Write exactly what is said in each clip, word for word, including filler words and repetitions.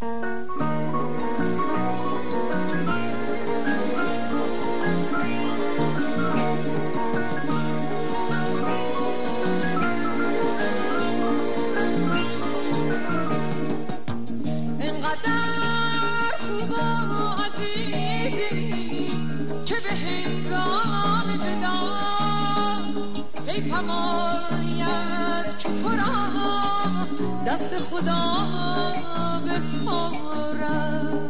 حمایت که تو را دست خدا بسپارم.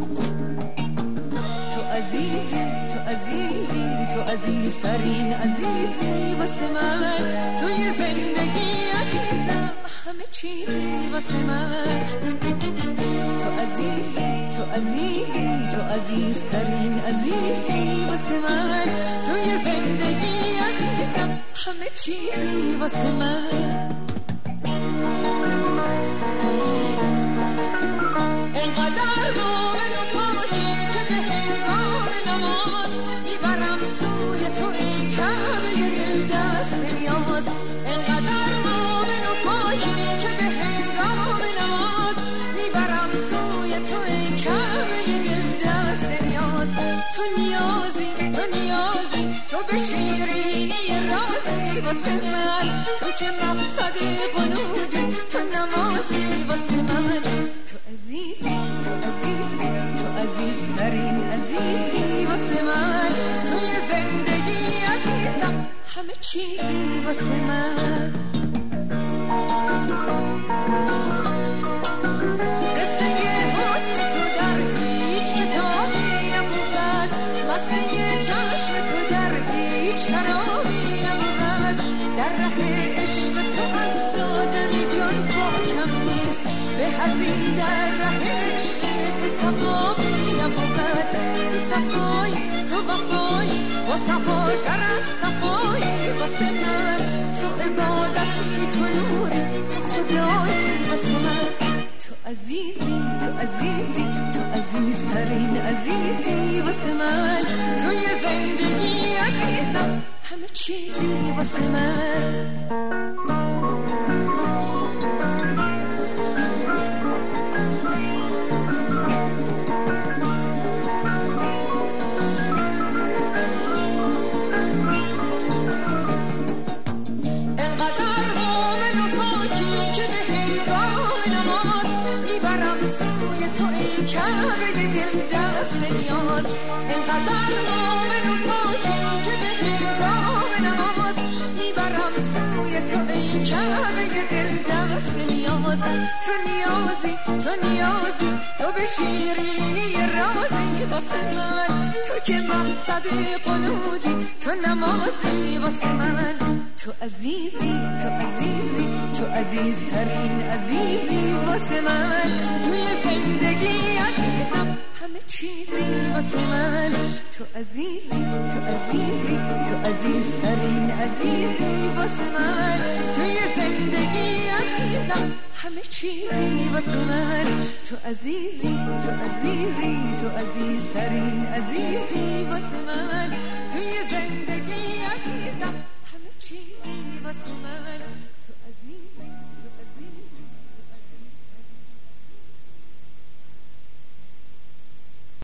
تو عزیزی تو عزیزی تو عزیزترین عزیزی واسه من، توی زندگی عزیزم همه چیزی واسه من. تو عزیزی تو عزیزی تو عزیزترین عزیزی واسه من، توی زندگی عزیزم همه چیزی واسه من. اینقدر مومن و پاکی که به هنگام نماز میبرم سوی تو ای کعبه دل دست نیاز. اینقدر مومن و پاکی که به هنگام نماز میبرم سوی تو ای کعبه دل دست نیاز. تو نیازی تو نیازی تو به شیرینی رازی واسه من، تو که مقصد قنودی تو نمازی واسه من. تو عزیزی تو عزیزی تو عزیزترین عزیزی واسه من، توی زندگی عزیزم همه چیزی واسه من. قصه حسن تو در هیچ کتابی نبود، مسته چشم تو در هیچ شرابی نبود. در ره عشق تو از دادن جان با کم نیست، به هزین در ره عشق تو صفایی نبود. تو صفایی تو وفایی و صفاتر از صفایی واسه من. تو عبادتی تو نوری تو خدایی واسه من. تو عزیزی تو عزیزی تو عزیزترین عزیزی واسه من، توی زندگی عزیزم همه چیزی واسه من. اینقدر مومن و پاکی که به هنگام نماز میبرم سوی تو ای کعبه دل دست نیاز. اینقدر مومن و پاکی که به هنگام نماز میبرم سوی تو ای کعبه دل دست نیاز. تو نیازی تو نیازی تو به شیرینی رازی واسه من، تو که مقصد قنودی تو نمازی واسه من. تو عزیزی تو عزیزی تو عزیزترین عزیزی واسه من، توی زندگی عزیزم همه چیزی واسه من. تو عزیزی تو عزیزی تو عزیزترین عزیزی واسه من، توی زندگی عزیزم همه چیزی واسه من. تو عزیزی تو عزیزی تو عزیزترین عزیزی واسه من، توی زندگی عزیزم همه چیزی واسه من.